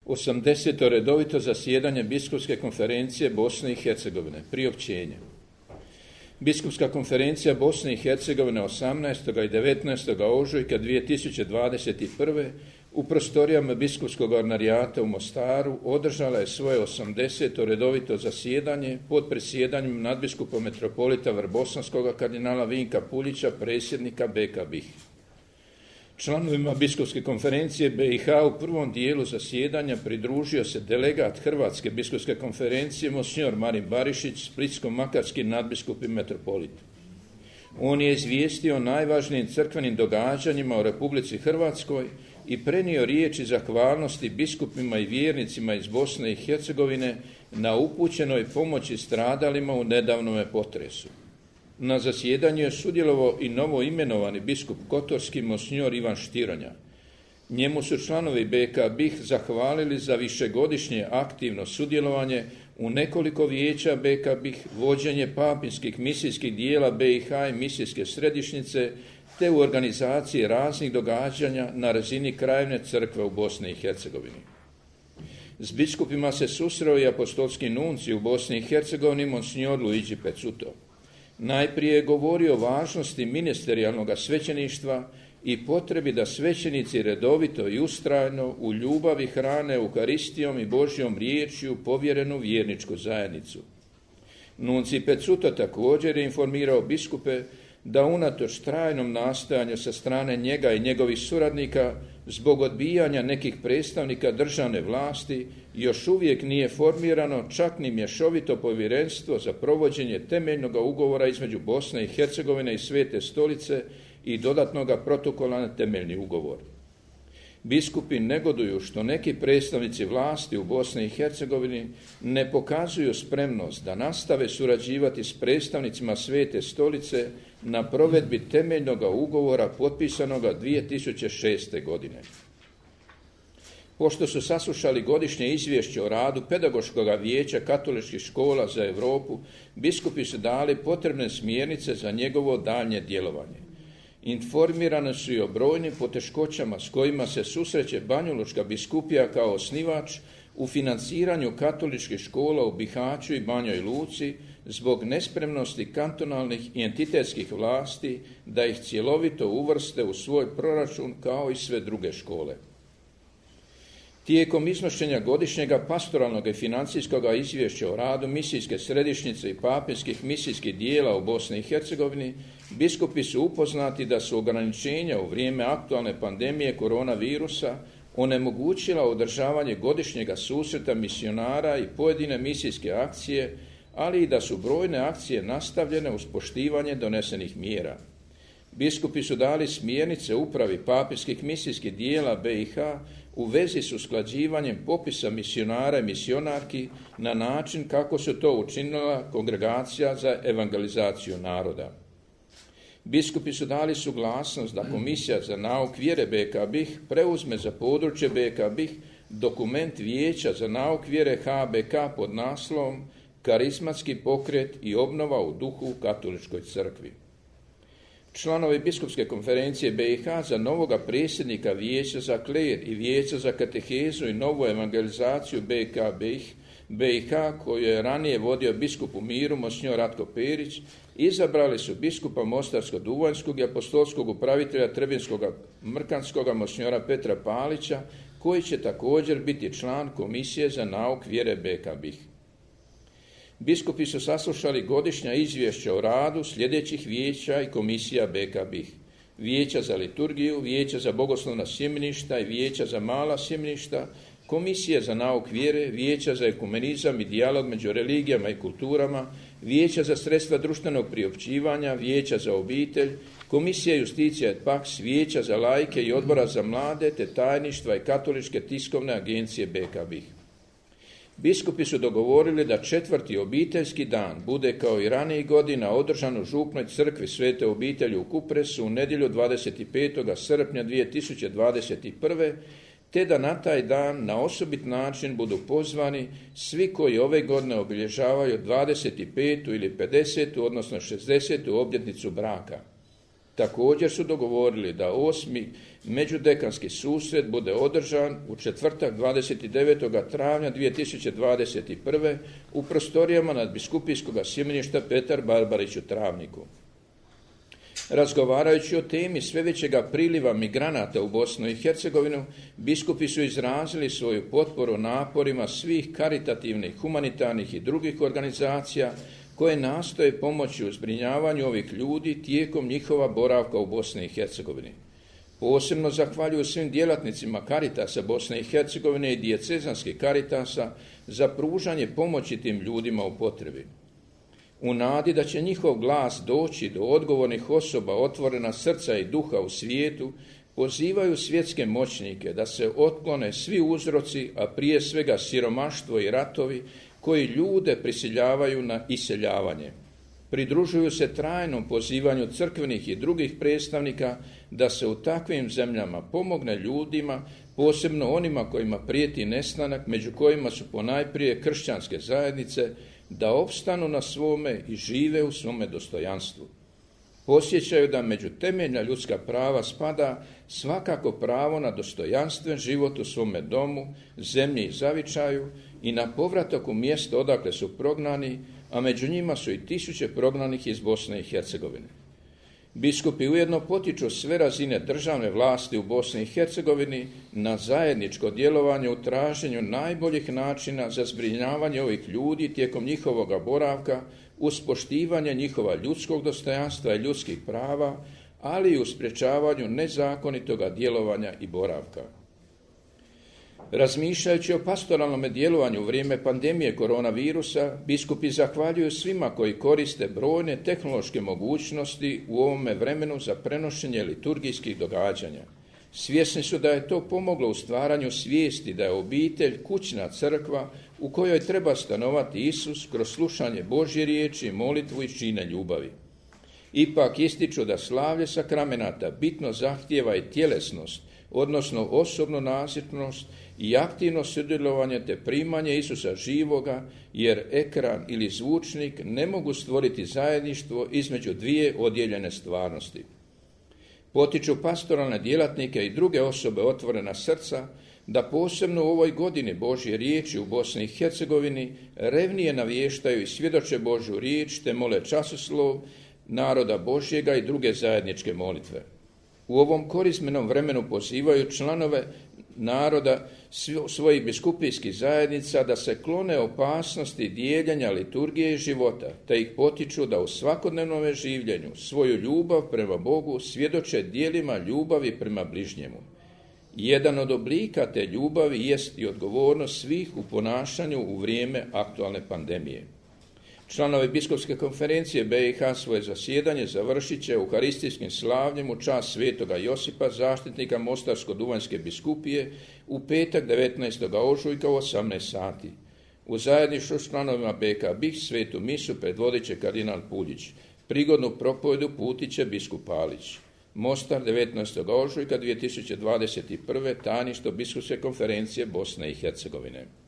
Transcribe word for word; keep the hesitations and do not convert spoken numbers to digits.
osamdeseto redovito zasjedanje Biskupske konferencije Bosne i Hercegovine. Priopćenje. Biskupska konferencija Bosne i Hercegovine osamnaestog i devetnaestog ožujka dvije tisuće dvadeset prve. u prostorijama Biskupskog ordinarijata u Mostaru održala je svoje osamdeseto redovito zasjedanje pod predsjedanjem nadbiskupa metropolita Vrbosanskoga kardinala Vinka Puljića, predsjednika B K B I H. Članovima Biskupske konferencije B i H u prvom dijelu zasjedanja pridružio se delegat Hrvatske biskupske konferencije monsignor Marin Barišić, splitsko-makarski nadbiskup i metropolit. On je izvijestio o najvažnijim crkvenim događanjima u Republici Hrvatskoj i prenio riječi zahvalnosti biskupima i vjernicima iz Bosne i Hercegovine na upućenoj pomoći stradalima u nedavnome potresu. Na zasjedanju je sudjelovao i novo imenovani biskup kotorski monsignor Ivan Štironja. Njemu su članovi B K B I H zahvalili za višegodišnje aktivno sudjelovanje u nekoliko vijeća B K B I H, vođenje papinskih misijskih dijela B i H i misijske središnjice, te u organizaciji raznih događanja na razini krajevne crkve u Bosni i Hercegovini. S biskupima se susreo i apostolski nuncij u Bosni i Hercegovini monsignor Luigi Pezzuto. Najprije je govorio o važnosti ministerijalnog svećeništva i potrebi da svećenici redovito i ustrajno u ljubavi hrane Euharistijom i Božjom riječju povjerenu vjerničku zajednicu. Nuncij Pezzuto također je informirao biskupe da unatoč trajnom nastojanju sa strane njega i njegovih suradnika zbog odbijanja nekih predstavnika državne vlasti još uvijek nije formirano čak ni mješovito povjerenstvo za provođenje temeljnog ugovora između Bosne i Hercegovine i Svete Stolice i dodatnog protokola na temeljni ugovor. Biskupi negoduju što neki predstavnici vlasti u Bosni i Hercegovini ne pokazuju spremnost da nastave surađivati s predstavnicima Svete Stolice na provedbi temeljnog ugovora potpisanoga dvije tisuće šeste. godine. Pošto su saslušali godišnje izvješće o radu Pedagoškog vijeća katoličkih škola za Europu, biskupi su dali potrebne smjernice za njegovo daljnje djelovanje. Informirani su i o brojnim poteškoćama s kojima se susreće Banjalučka biskupija kao osnivač u financiranju katoličkih škola u Bihaću i Banjoj Luci zbog nespremnosti kantonalnih i entitetskih vlasti da ih cjelovito uvrste u svoj proračun kao i sve druge škole. Tijekom iznošenja godišnjega pastoralnog i financijskog izvješća o radu misijske središnjice i papinskih misijskih dijela u Bosni i Hercegovini, biskupi su upoznati da su ograničenja u vrijeme aktualne pandemije koronavirusa onemogućila održavanje godišnjega susreta misionara i pojedine misijske akcije, ali i da su brojne akcije nastavljene uz poštivanje donesenih mjera. Biskupi su dali smjernice upravi papinskih misijskih dijela B i H u vezi s usklađivanjem popisa misionara i misionarki na način kako su to učinila Kongregacija za evangelizaciju naroda. Biskupi su dali suglasnost da Komisija za nauk vjere B K B I H preuzme za područje B K B I H dokument Vijeća za nauk vjere H B K pod naslovom Karizmatski pokret i obnova u duhu u katoličkoj crkvi. Članovi Biskupske konferencije B i H za novoga predsjednika Vijeća za kler i Vijeća za katehezu i novu evangelizaciju B K B I H, B i H koju je ranije vodio biskup u miru monsignor Ratko Perić, izabrali su biskupa Mostarsko-Duvanjskog i apostolskog upravitelja Trebinskog Mrkanskog monsignora Petra Palića, koji će također biti član Komisije za nauk vjere B K B I H. Biskupi su saslušali godišnja izvješća o radu sljedećih vijeća i komisija B K B I H. Vijeća za liturgiju, Vijeća za bogoslovna sjemeništa i Vijeća za mala sjemeništa, Komisije za nauk vjere, Vijeća za ekumenizam i dijalog među religijama i kulturama, Vijeća za sredstva društvenog priopćivanja, Vijeća za obitelj, Komisija Justicija et Pax, Vijeća za laike i Odbora za mlade, te tajništva i katoličke tiskovne agencije B K B I H. Biskupi su dogovorili da četvrti obiteljski dan bude kao i ranijih godina održan u župnoj crkvi Svete obitelji u Kupresu u nedjelju dvadeset petog srpnja dvije tisuće dvadeset prve. te da na taj dan na osobit način budu pozvani svi koji ove godine obilježavaju dvadeset petu ili pedesetu odnosno šezdesetu obljetnicu braka. Također su dogovorili da osmi međudekanski susret bude održan u četvrtak dvadeset devetog travnja dvije tisuće dvadeset prve. u prostorijama nadbiskupijskog sjemeništa Petar Barbarić u Travniku. Razgovarajući o temi sve većega priliva migranata u Bosnu i Hercegovinu, biskupi su izrazili svoju potporu naporima svih karitativnih, humanitarnih i drugih organizacija koje nastoje pomoći u zbrinjavanju ovih ljudi tijekom njihova boravka u Bosni i Hercegovini. Posebno zahvaljuju svim djelatnicima Karitasa Bosne i Hercegovine i dijecezanskih Karitasa za pružanje pomoći tim ljudima u potrebi. U nadi da će njihov glas doći do odgovornih osoba otvorena srca i duha u svijetu, pozivaju svjetske moćnike da se otklone svi uzroci, a prije svega siromaštvo i ratovi koji ljude prisiljavaju na iseljavanje. Pridružuju se trajnom pozivanju crkvenih i drugih predstavnika da se u takvim zemljama pomogne ljudima, posebno onima kojima prijeti nestanak, među kojima su ponajprije kršćanske zajednice, da opstanu na svome i žive u svome dostojanstvu. Posjećaju da među temeljna ljudska prava spada svakako pravo na dostojanstven život u svome domu, zemlji i zavičaju i na povratak u mjesto odakle su prognani, a među njima su i tisuće prognanih iz Bosne i Hercegovine. Biskupi ujedno potiču sve razine državne vlasti u Bosni i Hercegovini na zajedničko djelovanje u traženju najboljih načina za zbrinjavanje ovih ljudi tijekom njihovoga boravka uz poštivanje njihova ljudskog dostojanstva i ljudskih prava, ali i u sprječavanju nezakonitoga djelovanja i boravka. Razmišljajući o pastoralnom djelovanju u vrijeme pandemije koronavirusa, biskupi zahvaljuju svima koji koriste brojne tehnološke mogućnosti u ovome vremenu za prenošenje liturgijskih događanja. Svjesni su da je to pomoglo u stvaranju svijesti da je obitelj kućna crkva u kojoj treba stanovati Isus kroz slušanje Božje riječi, molitvu i čine ljubavi. Ipak ističu da slavlje sakramenata bitno zahtijeva i tjelesnost, odnosno osobnu nazočnost i aktivno sudjelovanje te primanje Isusa živoga, jer ekran ili zvučnik ne mogu stvoriti zajedništvo između dvije odijeljene stvarnosti. Potiču pastoralne djelatnike i druge osobe otvorena srca da posebno u ovoj godini Božje riječi u Bosni i Hercegovini revnije navještaju i svjedoče Božju riječ te mole časoslov naroda Božjega i druge zajedničke molitve. U ovom korizmenom vremenu pozivaju članove naroda svojih biskupijskih zajednica da se klone opasnosti dijeljenja liturgije i života, te ih potiču da u svakodnevnom življenju svoju ljubav prema Bogu svjedoče djelima ljubavi prema bližnjemu. Jedan od oblika te ljubavi jest i odgovornost svih u ponašanju u vrijeme aktualne pandemije. Članovi biskupske konferencije B i H svoje zasjedanje završit će euharistijskim slavljem u čast svetoga Josipa, zaštitnika Mostarsko-duvanjske biskupije, u petak devetnaestog ožujka u osamnaest sati. U zajedništvu s članovima B K B I H svetu misu predvodit će kardinal Puljić. Prigodnu propovedu putit će biskup Palić. Mostar devetnaestog ožujka dvije tisuće dvadeset prve. Tajništvo biskupske konferencije Bosne i Hercegovine.